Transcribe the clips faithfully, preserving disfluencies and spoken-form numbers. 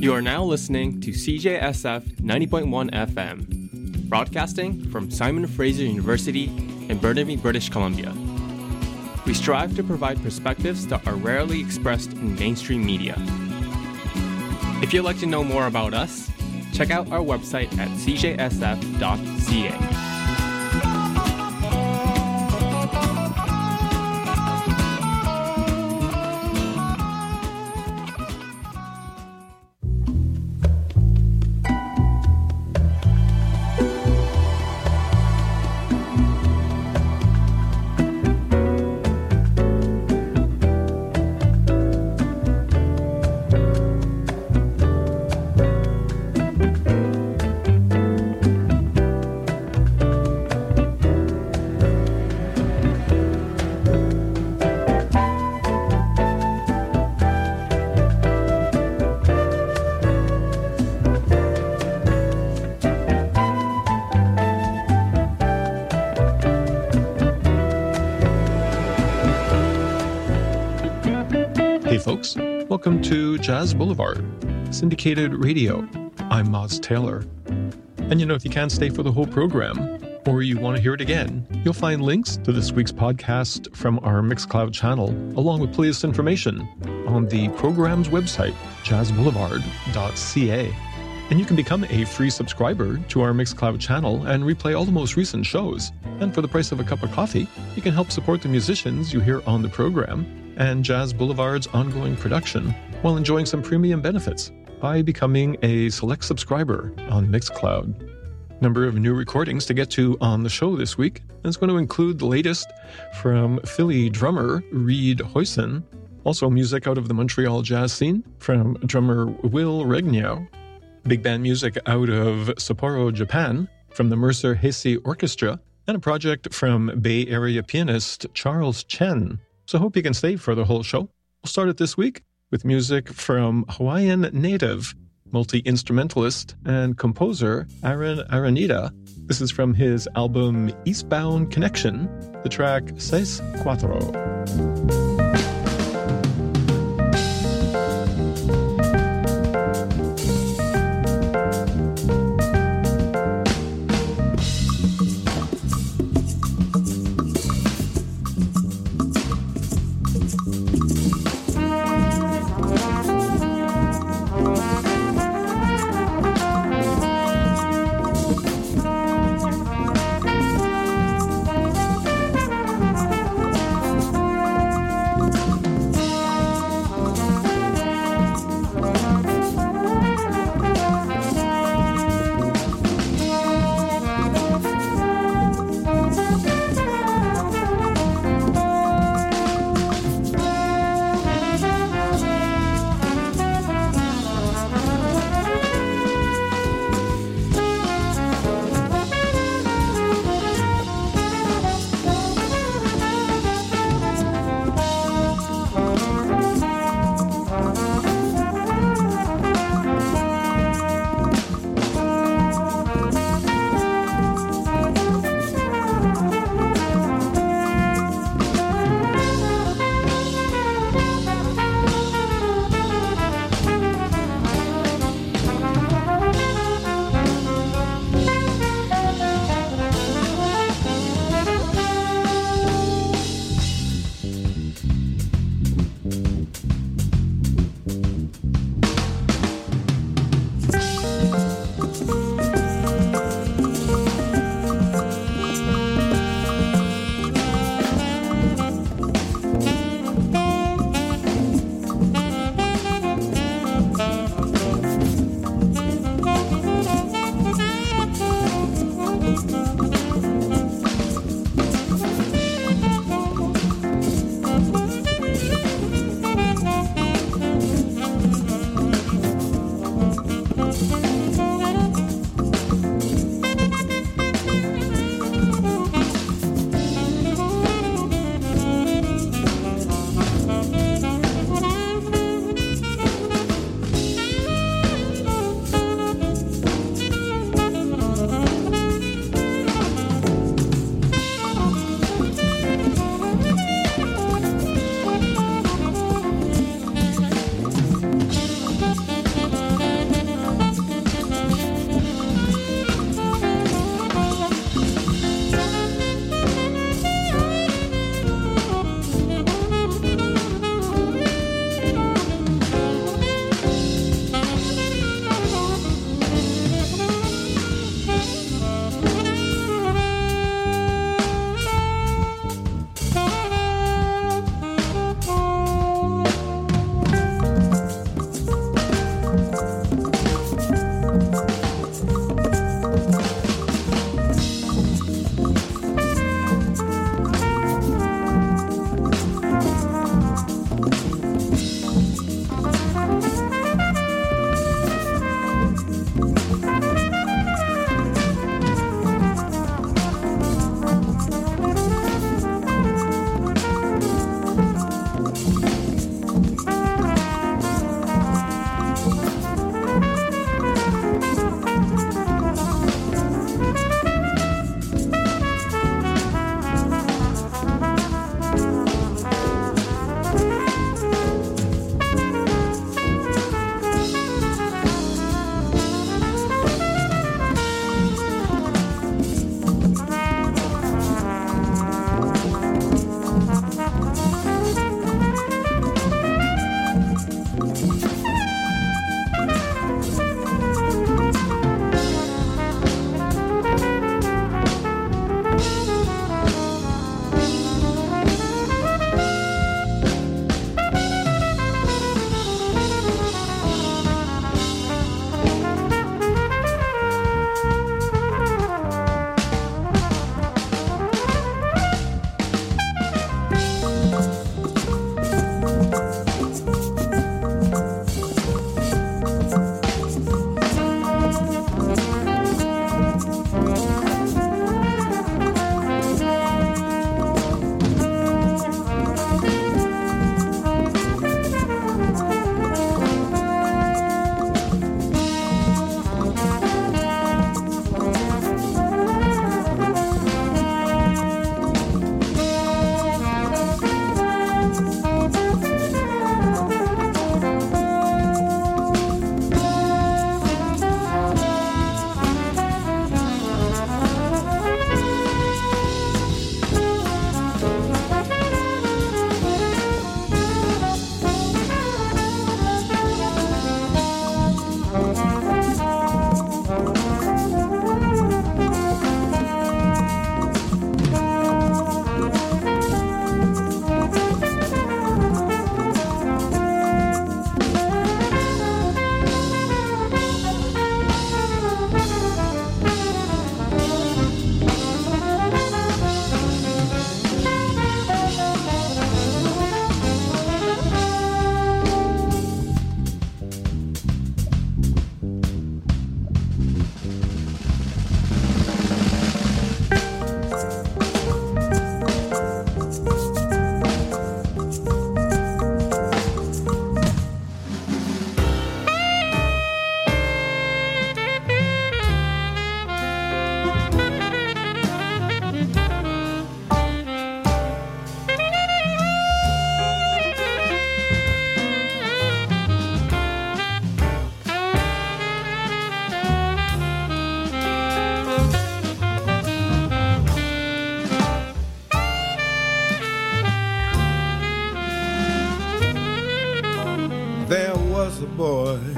You are now listening to C J S F ninety point one F M, broadcasting from Simon Fraser University in Burnaby, British Columbia. We strive to provide perspectives that are rarely expressed in mainstream media. If you'd like to know more about us, check out our website at c j s f dot c a. Hey folks, welcome to Jazz Boulevard, syndicated radio. I'm Moz Taylor. And you know, if you can't stay for the whole program, or you want to hear it again, you'll find links to this week's podcast from our Mixcloud channel, along with playlist information on the program's website, jazz boulevard dot c a. And you can become a free subscriber to our Mixcloud channel and replay all the most recent shows. And for the price of a cup of coffee, you can help support the musicians you hear on the program and Jazz Boulevard's ongoing production while enjoying some premium benefits by becoming a select subscriber on Mixcloud. Number of new recordings to get to on the show this week, and it's going to include the latest from Philly drummer Reed Hoyson, also music out of the Montreal jazz scene from drummer Will Regniaw, big band music out of Sapporo, Japan from the Mercer Heisei Orchestra, and a project from Bay Area pianist Charles Chen. So I hope you can stay for the whole show. We'll start it this week with music from Hawaiian native, multi-instrumentalist and composer Aaron Aranita. This is from his album Eastbound Connection, the track Seis Cuatro.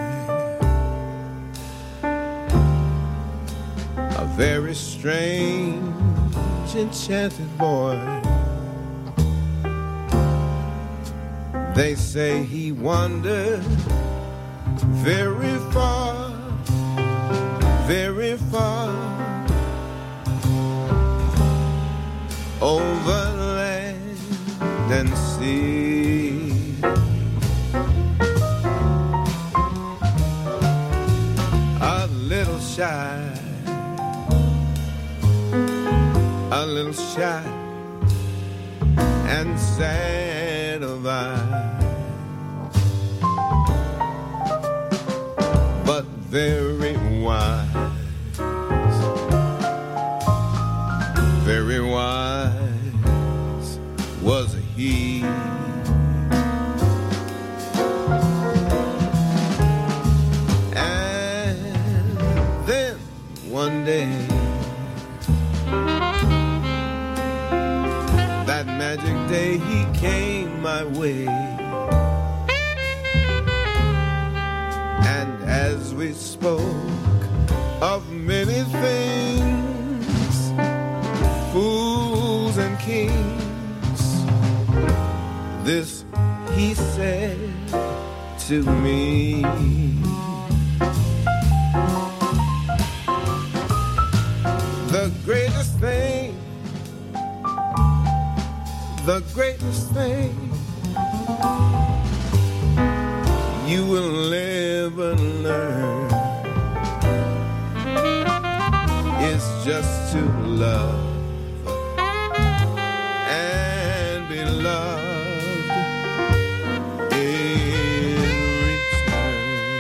a very strange, enchanted boy. They say he wandered very far, very far, over land and sea. A little shy, a little shy and sad of eye, but very wise, very wise was he. And then one day, that magic day, he came my way. And as we spoke of many things, fools and kings, this he said to me: the greatest thing, the greatest thing you will ever learn is just to love and be loved in return.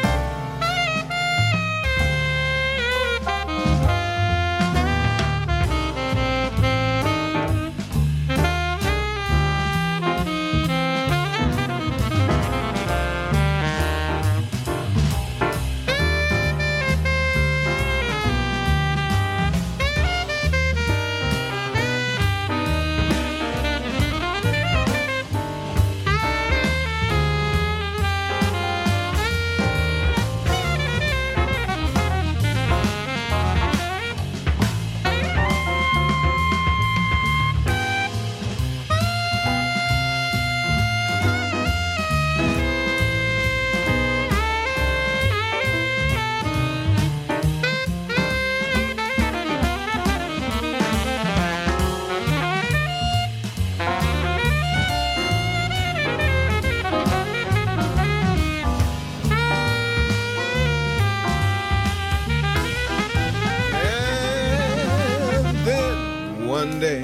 One day,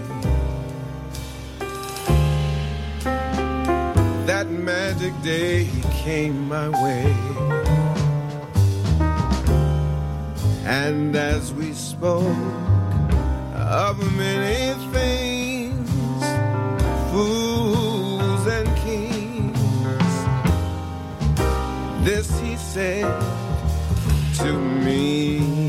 that magic day, he came my way. And as we spoke of many things, fools and kings, this he said to me: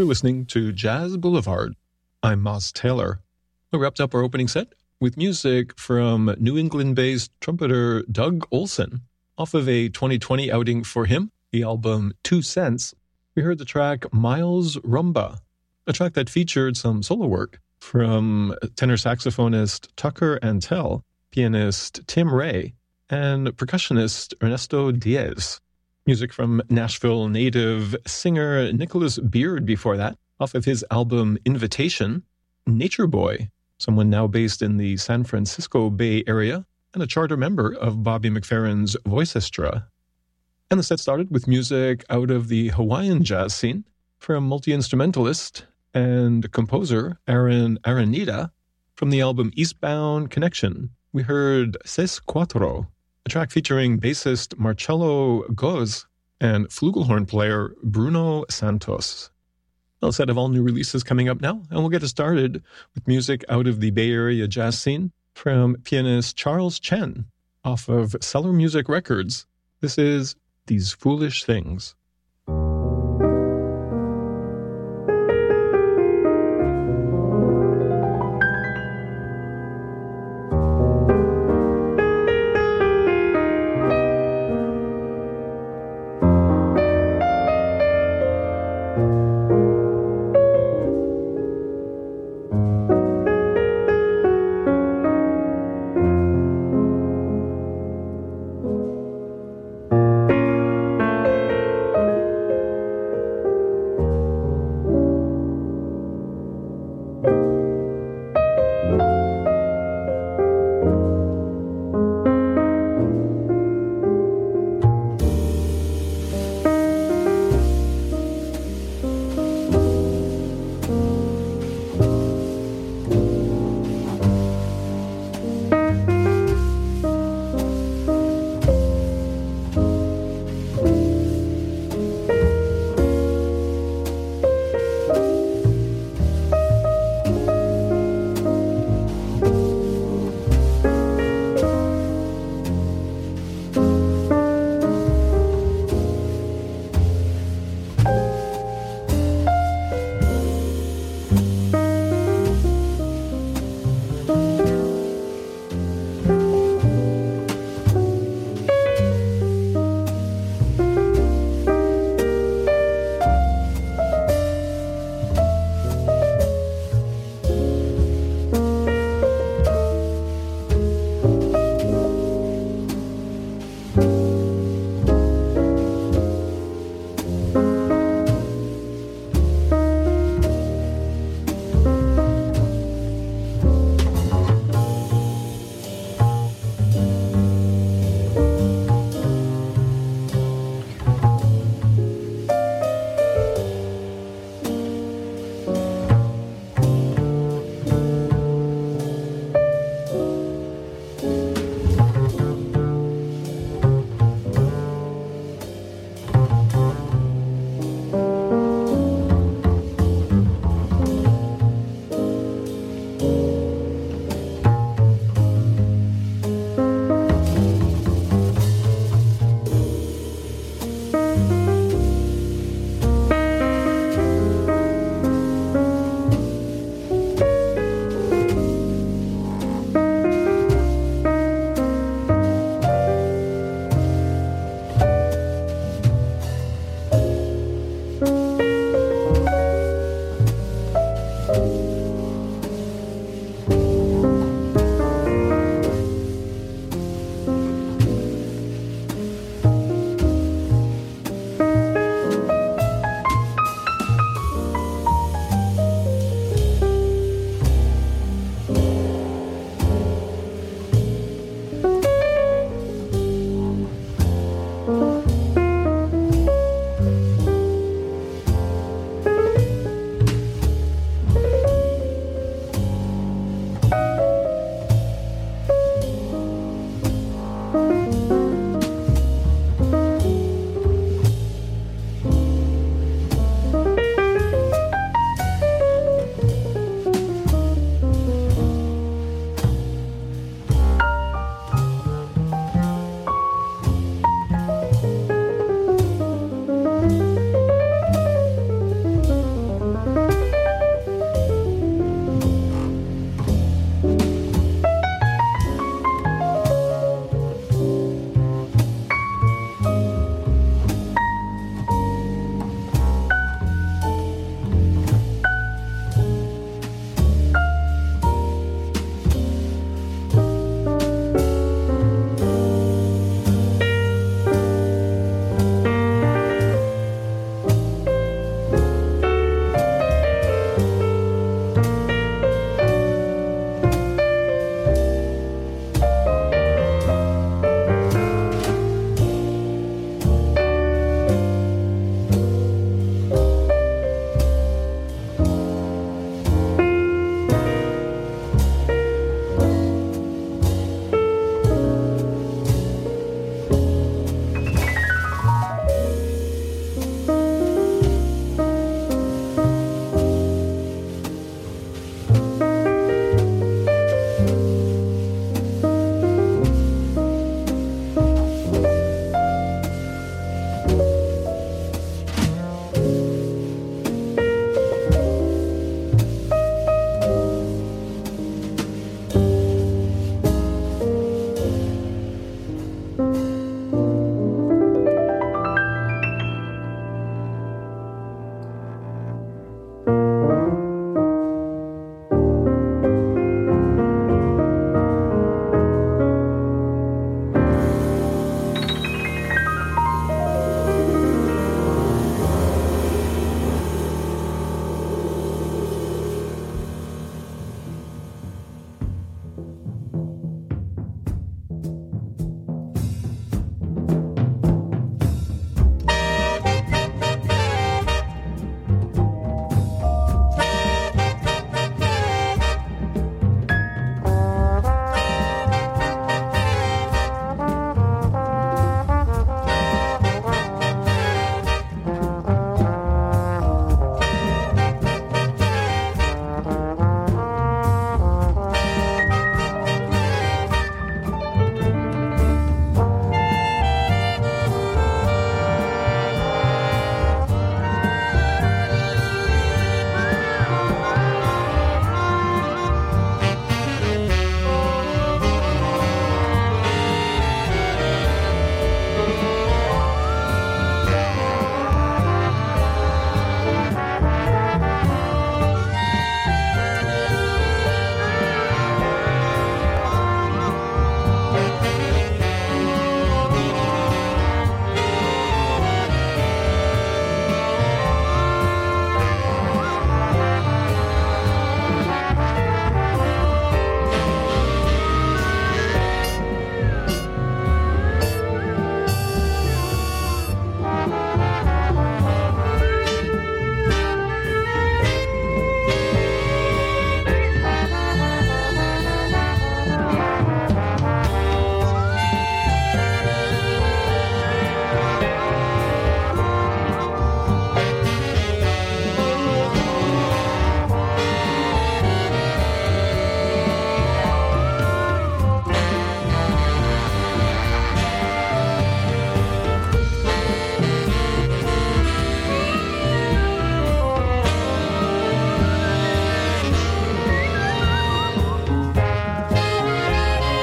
You're listening to Jazz Boulevard. I'm Moz Taylor. We wrapped up our opening set with music from New England-based trumpeter Doug Olson. Off of a twenty twenty outing for him, the album Two Cents, we heard the track Miles Rumba, a track that featured some solo work from tenor saxophonist Tucker Antell, pianist Tim Ray, and percussionist Ernesto Diaz. Music from Nashville native singer Nicholas Beard before that, off of his album Invitation. Nature Boy, someone now based in the San Francisco Bay Area, and a charter member of Bobby McFerrin's Voicestra. And the set started with music out of the Hawaiian jazz scene from multi-instrumentalist and composer Aaron Aranita. From the album Eastbound Connection, we heard Ses Cuatro, a track featuring bassist Marcello Goz and flugelhorn player Bruno Santos. A set of all new releases coming up now, and we'll get it started with music out of the Bay Area jazz scene from pianist Charles Chen off of Cellar Music Records. This is These Foolish Things.